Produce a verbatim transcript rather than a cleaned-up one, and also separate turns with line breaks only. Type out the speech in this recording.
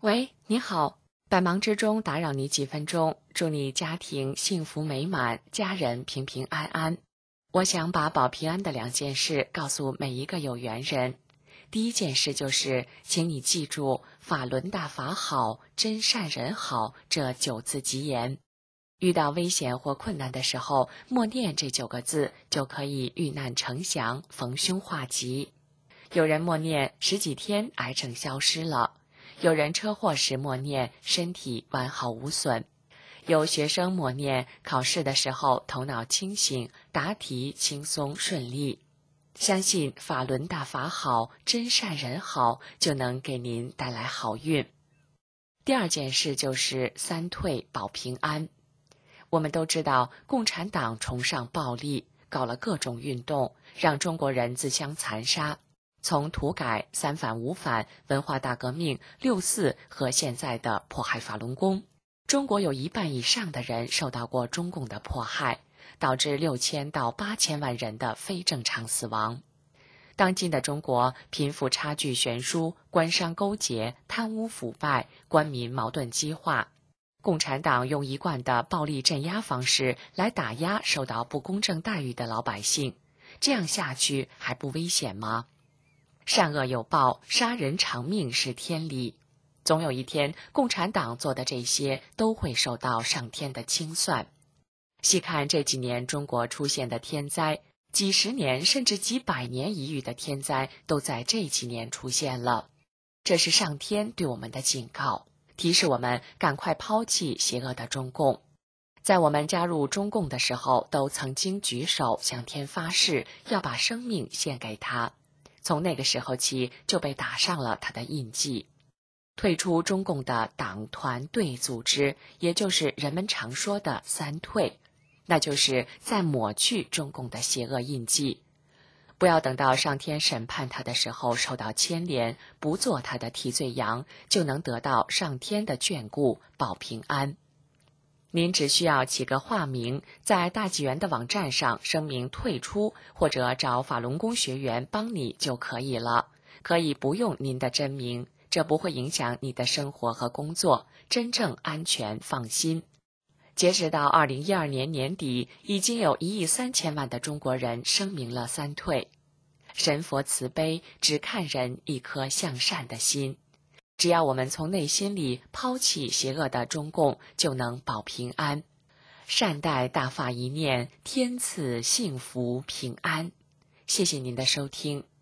喂，你好，百忙之中打扰你几分钟，祝你家庭幸福美满，家人平平安安。我想把保平安的两件事告诉每一个有缘人。第一件事就是，请你记住法轮大法好，真善人好这九字吉言。遇到危险或困难的时候，默念这九个字就可以遇难成祥，逢凶化吉。有人默念十几天，癌症消失了。有人车祸时默念，身体完好无损；有学生默念，考试的时候头脑清醒，答题轻松顺利。相信法轮大法好，真善人好，就能给您带来好运。第二件事就是三退保平安。我们都知道，共产党崇尚暴力，搞了各种运动，让中国人自相残杀。从土改、三反五反、文化大革命、六四和现在的迫害法轮功，中国有一半以上的人受到过中共的迫害，导致六千到八千万人的非正常死亡。当今的中国，贫富差距悬殊，官商勾结，贪污腐败，官民矛盾激化。共产党用一贯的暴力镇压方式来打压受到不公正待遇的老百姓，这样下去还不危险吗？善恶有报，杀人偿命是天理。总有一天，共产党做的这些都会受到上天的清算。细看这几年中国出现的天灾，几十年甚至几百年一遇的天灾都在这几年出现了。这是上天对我们的警告，提示我们赶快抛弃邪恶的中共。在我们加入中共的时候，都曾经举手向天发誓，要把生命献给他。从那个时候起，就被打上了他的印记。退出中共的党团队组织，也就是人们常说的三退，那就是在抹去中共的邪恶印记。不要等到上天审判他的时候受到牵连，不做他的替罪羊，就能得到上天的眷顾，保平安。您只需要起个化名，在大纪元的网站上声明退出，或者找法轮功学员帮你就可以了。可以不用您的真名，这不会影响你的生活和工作，真正安全放心。截止到二零一二年年底，已经有一亿三千万的中国人声明了三退。神佛慈悲，只看人一颗向善的心。只要我们从内心里抛弃邪恶的中共，就能保平安。善待大法一念，天赐幸福平安。谢谢您的收听。